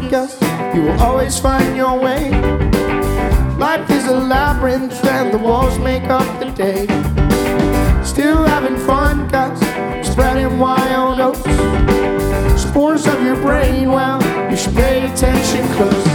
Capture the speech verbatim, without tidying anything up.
'cause you will always find your way. Life is a labyrinth and the walls make up the day. Still having fun, 'cause you're spreading wild oats. Spores of your brain, well, you should pay attention close.